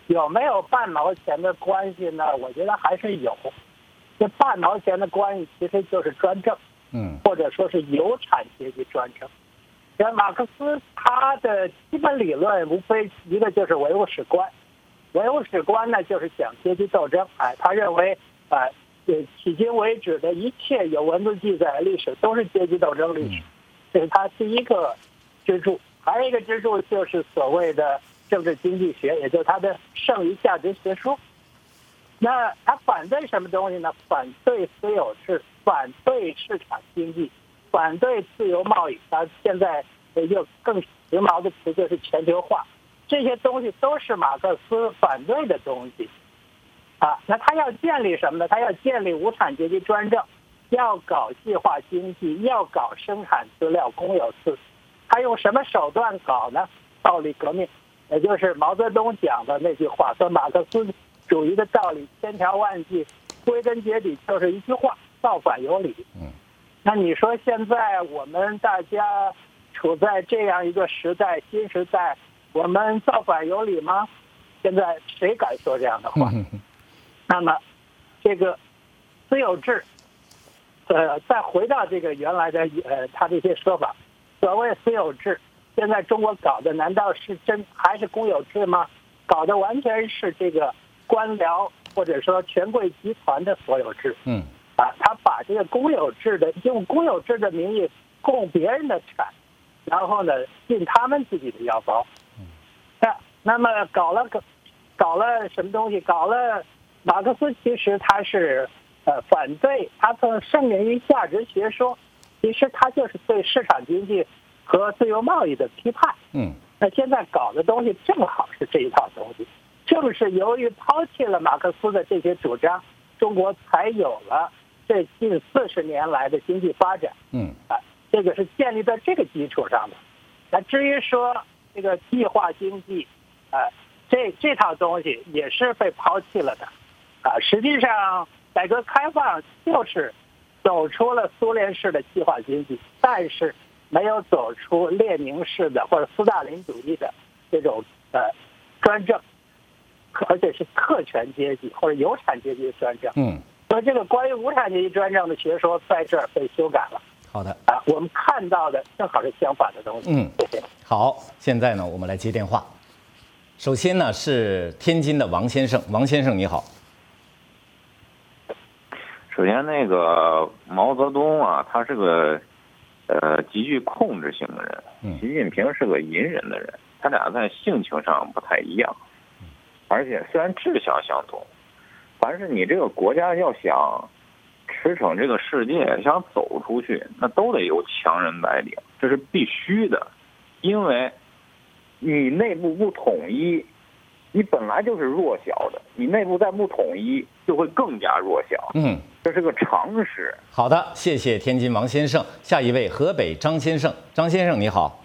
有没有半毛钱的关系呢？我觉得还是有。这半毛钱的关系其实就是专政，或者说是有产阶级专政。像马克思他的基本理论无非一个就是唯物史观，唯物史观呢就是讲阶级斗争。他认为迄今为止的一切有文字记载的历史都是阶级斗争历史，这是他第一个支柱。还有一个支柱就是所谓的政治经济学，也就是他的剩余价值学说。那他反对什么东西呢？反对私有制，反对市场经济，反对自由贸易。他现在又更时髦的词就是全球化，这些东西都是马克思反对的东西。那他要建立什么呢？他要建立无产阶级专政，要搞计划经济，要搞生产资料公有制。他用什么手段搞呢？暴力革命，也就是毛泽东讲的那句话，说马克思主义的道理千条万计，归根结底就是一句话：造反有理。那你说现在我们大家处在这样一个时代，新时代，我们造反有理吗？现在谁敢说这样的话？那么这个私有制，再回到这个原来的他这些说法，所谓私有制，现在中国搞的难道是还是公有制吗？搞的完全是这个官僚或者说权贵集团的所有制。他把这个公有制的用公有制的名义供别人的产，然后呢进他们自己的腰包。那么搞了什么东西？搞了马克思其实他是反对，他从剩余价值学说，其实他就是对市场经济和自由贸易的批判。那现在搞的东西正好是这一套东西，正是由于抛弃了马克思的这些主张，中国才有了这近40年来的经济发展。这个是建立在这个基础上的。那至于说这个计划经济，这套东西也是被抛弃了的。实际上改革开放就是走出了苏联式的计划经济，但是没有走出列宁式的或者斯大林主义的这种专政，而且是特权阶级或者有产阶级的专政。所以这个关于无产阶级专政的学说在这儿被修改了。 好的， 我们看到的正好是相反的东西。谢谢。 好，现在呢我们来接电话。首先呢是天津的王先生，王先生你好。 首先，那个毛泽东啊，他是个极具控制性的人，习近平是个隐忍的人，他俩在性情上不太一样，而且虽然志向相同，凡是你这个国家要想驰骋这个世界，想走出去，那都得有强人带领，这是必须的，因为你内部不统一，你本来就是弱小的，你内部再不统一，就会更加弱小。这是个常识。 好的，谢谢天津王先生。下一位河北张先生，张先生你好。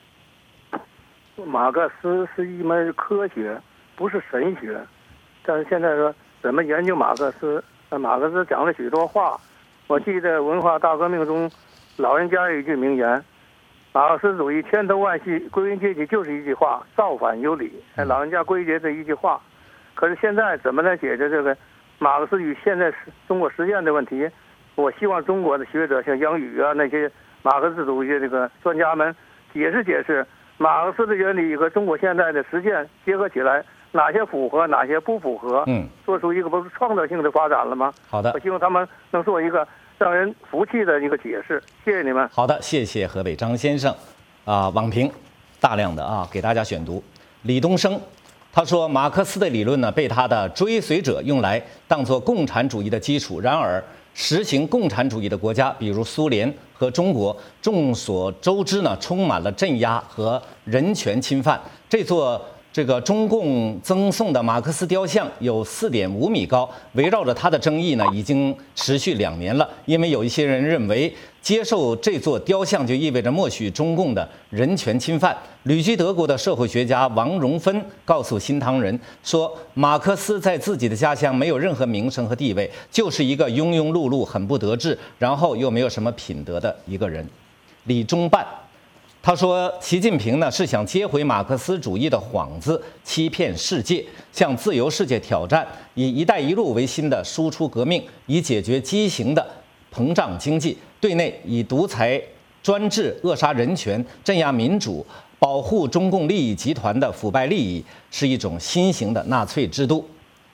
马克思是一门科学，不是神学。但是现在说怎么研究马克思？马克思讲了许多话。我记得文化大革命中，老人家有一句名言：马克思主义千头万绪，归根结底就是一句话：造反有理。老人家归结这一句话。可是现在怎么来解决这个马克思与现在中国实践的问题？我希望中国的学者像杨宇啊，那些马克思主义这个专家们解释马克思的原理和中国现在的实践结合起来，哪些符合，哪些不符合，做出一个不是创造性的发展了吗？ 好的， 我希望他们能做一个让人服气的一个解释。谢谢你们。 好的，谢谢河北张先生。网评大量的给大家选读。李东升。他说，马克思的理论呢，被他的追随者用来当作共产主义的基础。然而，实行共产主义的国家，比如苏联和中国，众所周知呢，充满了镇压和人权侵犯。这个中共赠送的马克思雕像有4.5米高，围绕着它的争议呢，已经持续2年了。因为有一些人认为，接受这座雕像就意味着默许中共的人权侵犯。旅居德国的社会学家王荣芬告诉新唐人说，马克思在自己的家乡没有任何名声和地位，就是一个庸庸碌碌、很不得志，然后又没有什么品德的一个人。李中办。 他说，习近平呢是想接回马克思主义的幌子，欺骗世界，向自由世界挑战，以“一带一路”为新的输出革命，以解决畸形的膨胀经济，对内以独裁专制扼杀人权，镇压民主，保护中共利益集团的腐败利益，是一种新型的纳粹制度。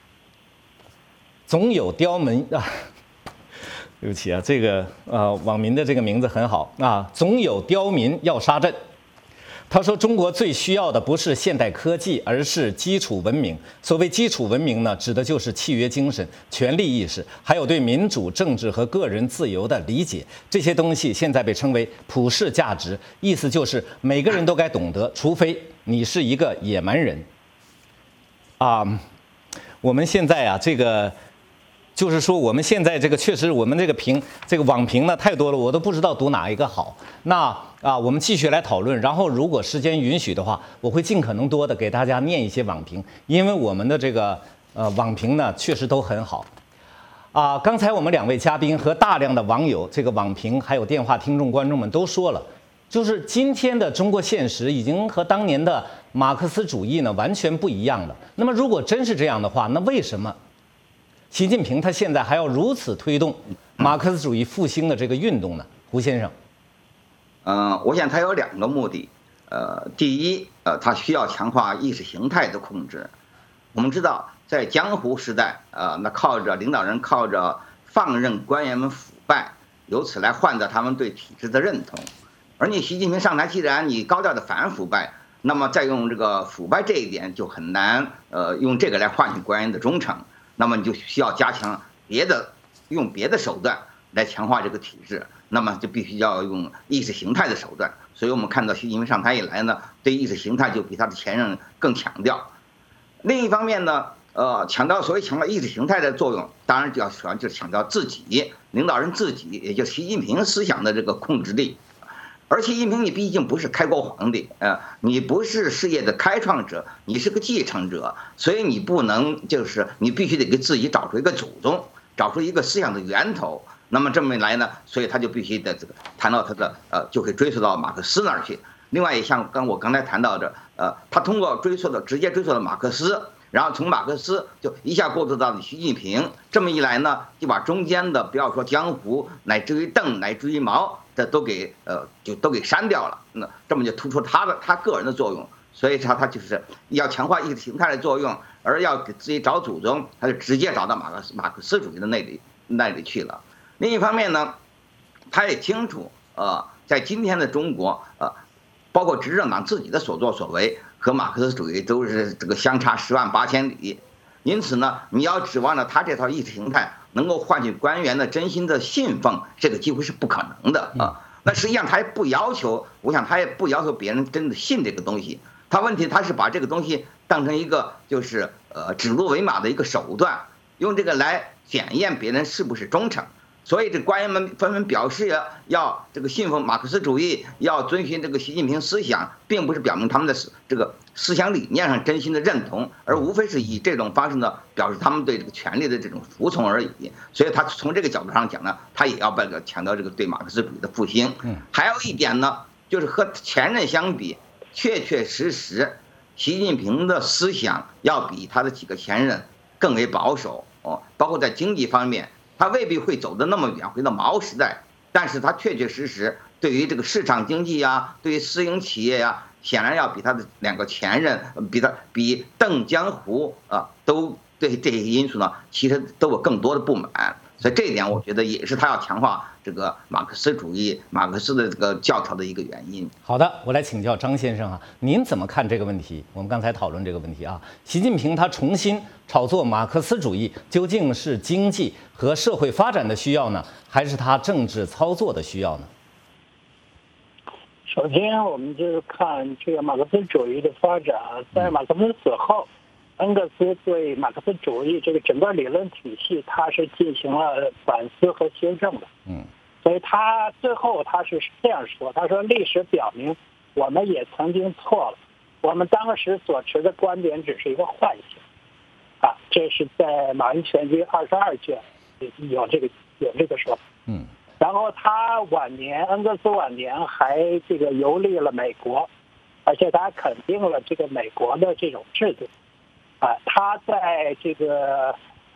总有刁民啊。对不起啊，这个网民的这个名字很好啊，总有刁民要杀朕。他说，中国最需要的不是现代科技，而是基础文明。所谓基础文明呢，指的就是契约精神、权利意识，还有对民主、政治和个人自由的理解。这些东西现在被称为普世价值，意思就是每个人都该懂得，除非你是一个野蛮人。我们现在啊，这个。就是说，我们现在这个确实，我们这个网评呢太多了，我都不知道读哪一个好。那我们继续来讨论，然后如果时间允许的话，我会尽可能多的给大家念一些网评，因为我们的这个网评呢确实都很好。刚才我们2位嘉宾和大量的网友、这个网评还有电话听众观众们都说了，就是今天的中国现实已经和当年的马克思主义呢完全不一样了。那么如果真是这样的话，那为什么习近平他现在还要如此推动马克思主义复兴的这个运动呢？胡先生， 我想他有2个目的。第一，他需要强化意识形态的控制。我们知道，在江湖时代，那靠着领导人靠着放任官员们腐败，由此来换得他们对体制的认同。而你习近平上台，既然你高调的反腐败，那么再用这个腐败这一点就很难，用这个来换取官员的忠诚。那么你就需要加强用别的手段来强化这个体制，那么就必须要用意识形态的手段。所以我们看到习近平上台以来呢，对意识形态就比他的前任更强调。另一方面呢，强调意识形态的作用，当然主要就是强调自己领导人自己，也就是习近平思想的这个控制力。而习近平你毕竟不是开国皇帝，你不是事业的开创者，你是个继承者，所以你不能你必须得给自己找出一个祖宗，找出一个思想的源头。那么这么一来呢，所以他就必须得谈到他的就可以追溯到马克思那儿去。另外也像我刚才谈到的，他通过直接追溯到马克思，然后从马克思就一下过渡到了习近平。这么一来呢，就把中间的不要说江湖，乃至于邓，乃至于毛，这都给删掉了。那这么就突出他个人的作用。所以他就是要强化意识形态的作用，而要给自己找祖宗，他就直接找到马克思主义的那里去了。另一方面呢，他也清楚，在今天的中国，包括执政党自己的所作所为和马克思主义都是这个相差10万8千里。因此呢，你要指望着他这套意识形态能够换取官员的真心的信奉，这个几乎是不可能的啊。那实际上他也不要求，我想他也不要求别人真的信这个东西。他是把这个东西当成一个就是指鹿为马的一个手段，用这个来检验别人是不是忠诚。所以这官员们纷纷表示要这个信奉马克思主义，要遵循这个习近平思想，并不是表明他们的这个思想理念上真心的认同，而无非是以这种方式呢表示他们对这个权力的这种服从而已。所以他从这个角度上讲呢，他也要强调这个对马克思主义的复兴。还有一点呢，就是和前任相比，确确实实，习近平的思想要比他的几个前任更为保守包括在经济方面。他未必会走得那么远，回到毛时代，但是他确确实实对于这个市场经济呀，对于私营企业呀，显然要比他的2个前任，比邓江湖都对这些因素呢，其实都有更多的不满。所以这一点，我觉得也是他要强化这个马克思主义、马克思的这个教条的一个原因。 好的，我来请教张先生您怎么看这个问题？我们刚才讨论这个问题习近平他重新炒作马克思主义，究竟是经济和社会发展的需要呢，还是他政治操作的需要呢？ 首先，我们就是看这个马克思主义的发展，在马克思死后。恩格斯对马克思主义这个整个理论体系，他是进行了反思和修正的。所以他最后他是这样说：“他说，历史表明，我们也曾经错了，我们当时所持的观点只是一个幻想。”这是在马云全集22卷有这个说法。 然后他恩格斯晚年还这个游历了美国，而且他肯定了这个美国的这种制度。他在这个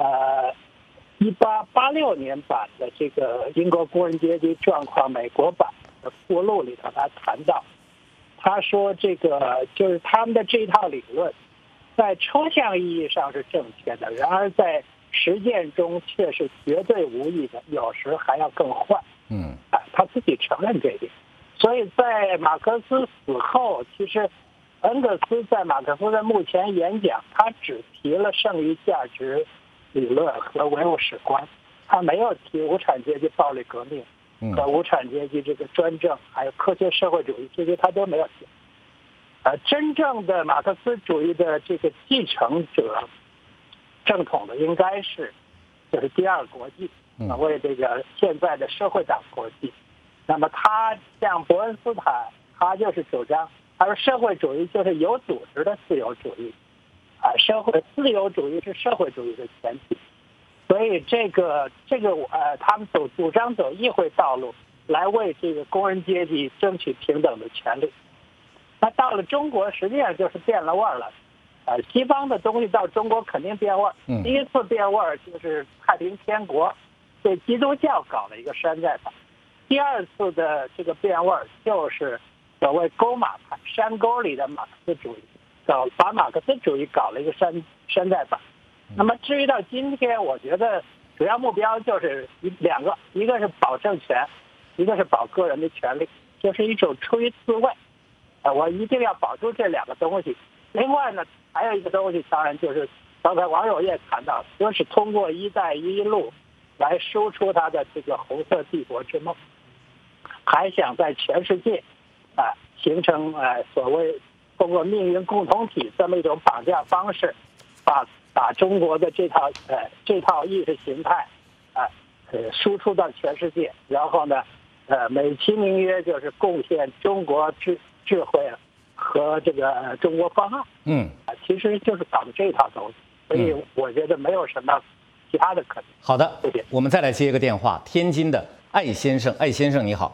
1886年版的这个英国工人阶级状况美国版的附录里头，他谈到，他说这个就是他们的这套理论，在抽象意义上是正确的，然而在实践中却是绝对无益的，有时还要更坏。他自己承认这一点。所以在马克思死后，其实恩格斯在马克思的墓前演讲，他只提了剩余价值理论和唯物史观，他没有提无产阶级暴力革命和无产阶级这个专政，还有科学社会主义，这些他都没有提。真正的马克思主义的这个继承者，正统的应该是就是第二国际，为这个现在的社会党国际。那么他像伯恩斯坦，他就是主张，他说社会主义就是有组织的自由主义，社会自由主义是社会主义的前提。所以这个他们主张走议会道路，来为这个工人阶级争取平等的权利。那到了中国，实际上就是变了味儿了。西方的东西到中国肯定变味儿。第一次变味儿就是太平天国对基督教搞了一个山寨版，第二次的这个变味儿就是所谓沟马派山沟里的马克思主义，把马克思主义搞了一个山寨版。那么至于到今天，我觉得主要目标就是两个，一个是保政权，一个是保个人的权利，就是一种出于自卫。我一定要保住这两个东西。另外呢，还有一个东西，当然就是刚才网友也谈到，就是通过“一带一路”来输出他的这个红色帝国之梦，还想在全世界形成所谓通过命运共同体这么一种绑架方式，把中国的这套意识形态输出到全世界，然后呢美其名曰就是贡献中国智慧和这个中国方案。其实就是搞的这套东西，所以我觉得没有什么其他的可能。 好的，我们再来接一个电话，天津的艾先生，艾先生你好。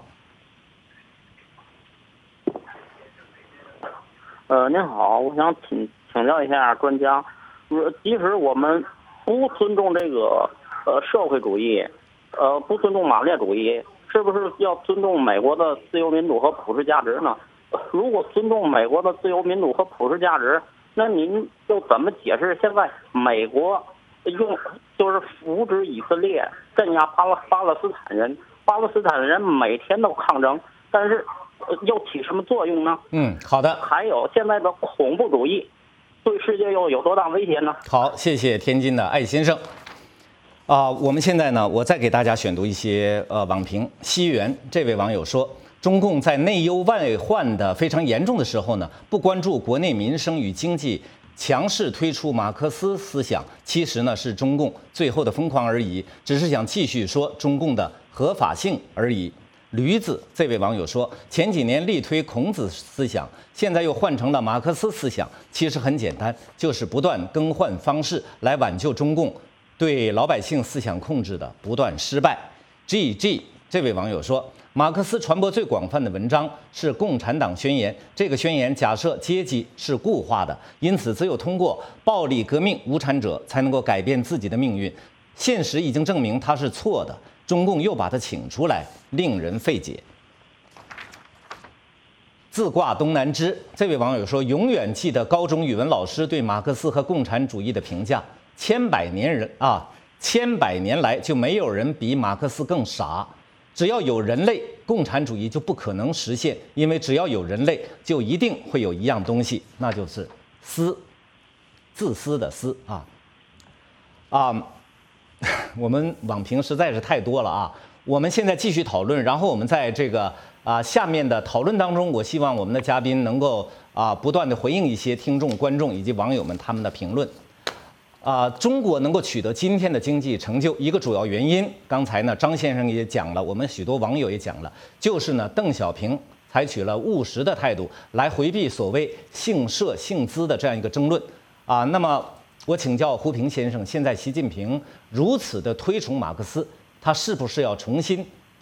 您好，我想请教一下专家，即使我们不尊重这个社会主义，不尊重马列主义，是不是要尊重美国的自由民主和普世价值呢？如果尊重美国的自由民主和普世价值，那您又怎么解释现在美国就是扶植以色列，镇压巴勒斯坦人？巴勒斯坦人每天都抗争，但是又起什么作用呢？ 好的。 还有现在的恐怖主义对世界又有多大威胁呢？ 好，谢谢天津的艾先生。我们现在呢，我再给大家选读一些网评。西元这位网友说，中共在内忧外患的非常严重的时候呢，不关注国内民生与经济，强势推出马克思思想，其实呢是中共最后的疯狂而已，只是想继续说中共的合法性而已。驴子这位网友说，前几年力推孔子思想，现在又换成了马克思思想，其实很简单，就是不断更换方式来挽救中共对老百姓思想控制的不断失败。GG 这位网友说，马克思传播最广泛的文章是《共产党宣言》，这个宣言假设阶级是固化的，因此只有通过暴力革命无产者才能够改变自己的命运。现实已经证明他是错的，中共又把他请出来，令人费解。自挂东南枝这位网友说，永远记得高中语文老师对马克思和共产主义的评价，千百年来就没有人比马克思更傻。只要有人类，共产主义就不可能实现，因为只要有人类，就一定会有一样东西，那就是私，自私的私我们网评实在是太多了啊！我们现在继续讨论，然后我们在这个下面的讨论当中，我希望我们的嘉宾能够不断的回应一些听众、观众以及网友们他们的评论。中国能够取得今天的经济成就，一个主要原因，刚才呢张先生也讲了，我们许多网友也讲了，就是呢邓小平采取了务实的态度来回避所谓姓社姓资的这样一个争论那么我请教胡平先生，现在习近平如此的推崇马克思，他是不是要重新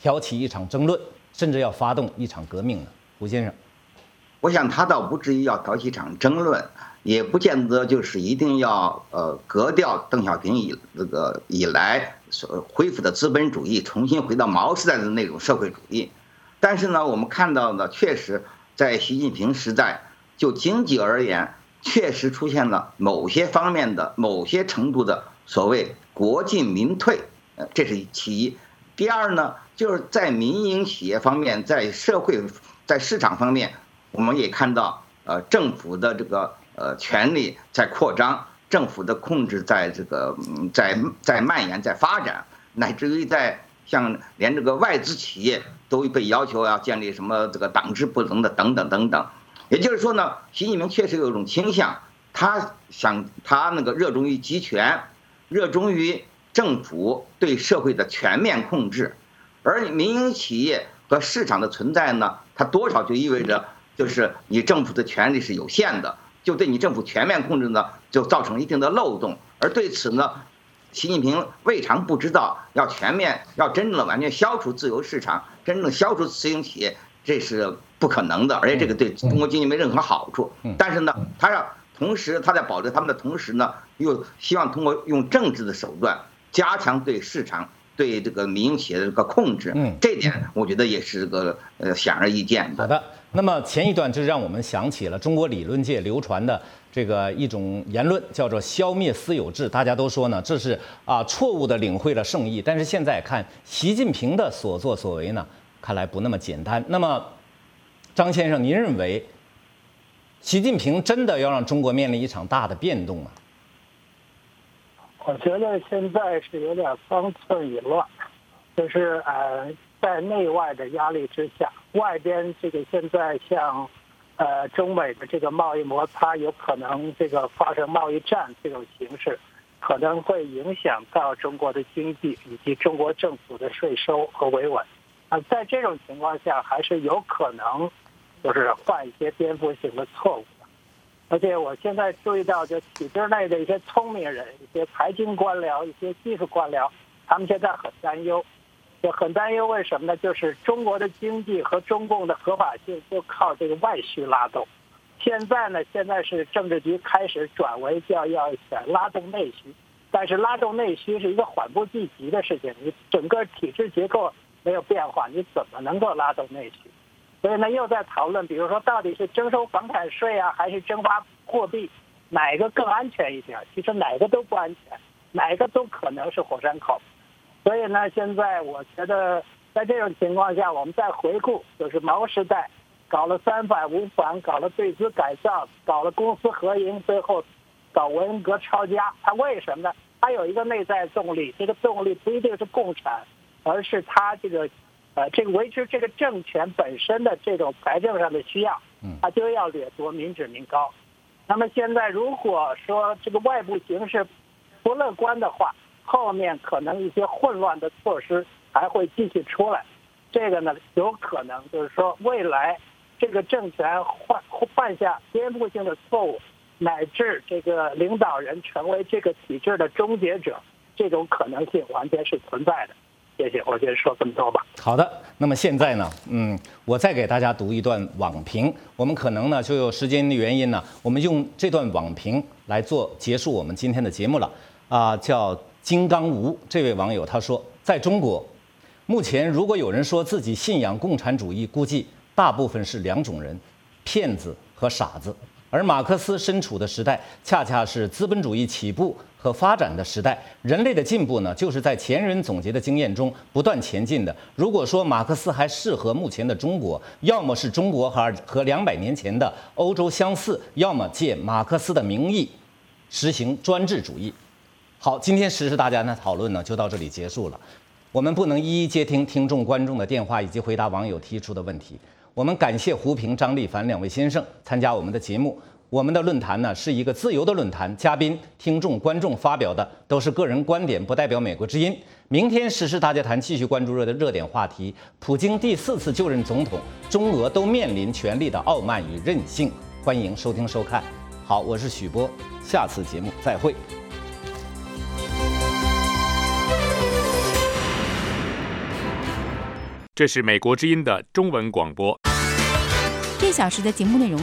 挑起一场争论，甚至要发动一场革命呢？胡先生， 我想他倒不至于要挑起一场争论，也不见得就是一定要革掉邓小平以来所恢复的资本主义，重新回到毛时代的那种社会主义。但是呢，我们看到的确实在习近平时代，就经济而言，确实出现了某些方面的某些程度的所谓国进民退，这是其一。第二呢，就是在民营企业方面，在社会在市场方面，我们也看到政府的这个权力在扩张，政府的控制在这个在蔓延，在发展，乃至于在像连这个外资企业都被要求要建立什么这个党支部等等。也就是说呢，习近平确实有一种倾向，他那个热衷于集权，热衷于政府对社会的全面控制，而民营企业和市场的存在呢，它多少就意味着就是你政府的权力是有限的，就对你政府全面控制呢，就造成一定的漏洞。而对此呢，习近平未尝不知道，要真正的完全消除自由市场，真正消除私营企业，这是不可能的，而且这个对中国经济没任何好处。但是呢，他在保证他们的同时呢，又希望通过用政治的手段加强对市场、对这个民营企业的这个控制。这点我觉得也是个显而易见的。 好的，那么前一段就让我们想起了中国理论界流传的这个一种言论，叫做消灭私有制。大家都说呢，这是错误的领会了圣意。但是现在看习近平的所作所为呢，看来不那么简单。那么张先生，您认为习近平真的要让中国面临一场大的变动吗？ 我觉得现在是有点方寸已乱，就是在内外的压力之下，外边这个现在像中美的这个贸易摩擦有可能这个发生贸易战这种形式，可能会影响到中国的经济以及中国政府的税收和维稳。在这种情况下，还是有可能就是犯一些颠覆性的错误。而且我现在注意到，就体制内的一些聪明人、一些财经官僚、一些技术官僚，他们现在很担忧，就很担忧。为什么呢？就是中国的经济和中共的合法性就靠这个外需拉动。现在是政治局开始转为要想拉动内需，但是拉动内需是一个缓不济急的事情。你整个体制结构没有变化，你怎么能够拉动内需？所以呢，又在讨论，比如说到底是征收房产税啊，还是征发货币，哪个更安全一点？其实哪个都不安全，哪个都可能是火山口。所以呢，现在我觉得在这种情况下，我们再回顾，就是毛时代搞了3反5反，搞了对资改造，搞了公私合营，最后搞文革抄家。它为什么呢？它有一个内在动力，这个动力不一定是共产，而是它这个维持这个政权本身的这种财政上的需要，它就要掠夺民脂民膏。那么现在如果说这个外部形势不乐观的话，后面可能一些混乱的措施还会继续出来。这个呢，有可能就是说未来这个政权犯下颠覆性的错误，乃至这个领导人成为这个体制的终结者，这种可能性完全是存在的。谢谢，我先说这么多吧。 好的，那么现在呢，我再给大家读一段网评。我们可能呢，就有时间的原因呢，我们用这段网评来做结束我们今天的节目了。叫金刚吴这位网友他说，在中国，目前如果有人说自己信仰共产主义，估计大部分是2种人：骗子和傻子。而马克思身处的时代，恰恰是资本主义起步和发展的时代。人类的进步呢，就是在前人总结的经验中不断前进的。如果说马克思还适合目前的中国，要么是中国和200年前的欧洲相似，要么借马克思的名义实行专制主义。好，今天时事大家的讨论呢就到这里结束了。我们不能一一接听听众观众的电话以及回答网友提出的问题。我们感谢胡平、张立凡2位先生参加我们的节目。我们的论坛呢是一个自由的论坛，嘉宾、听众、观众发表的都是个人观点，不代表美国之音。明天时事大家谈继续关注热点话题：普京第4次就任总统，中俄都面临权力的傲慢与任性。欢迎收听收看。好，我是许波，下次节目再会。 这是美国之音的中文广播。 这小时的节目内容